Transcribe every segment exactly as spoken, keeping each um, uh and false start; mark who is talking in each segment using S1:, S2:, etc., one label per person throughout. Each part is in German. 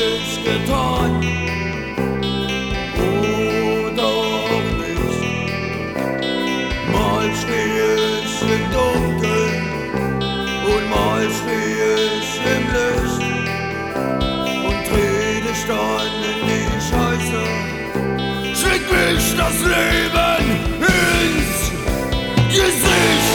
S1: sich getan. Oder auch nicht. Mal stehe ich im Dunkeln und mal stehe ich im Licht und dreh dich dann in die Scheiße. Schlägt mich das Leben ins Gesicht.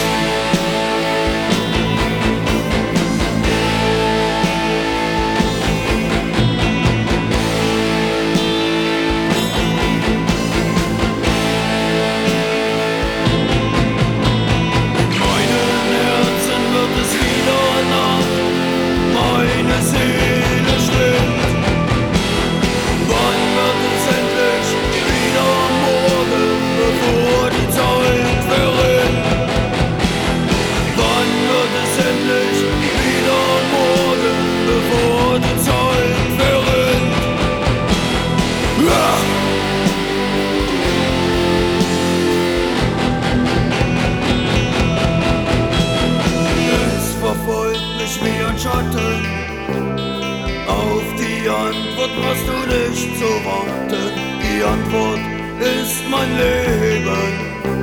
S1: Wie ein Schatten. Auf die Antwort brauchst du nicht zu warten. Die Antwort ist mein Leben.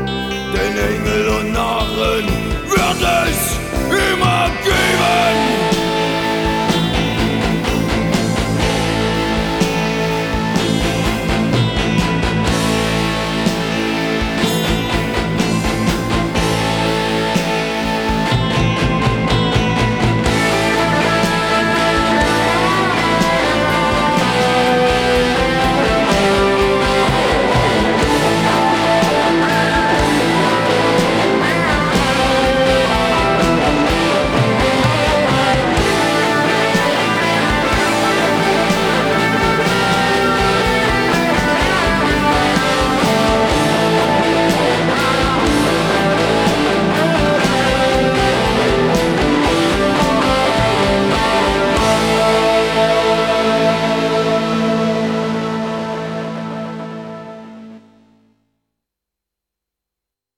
S1: Den Engel und Narren wird es immer geben.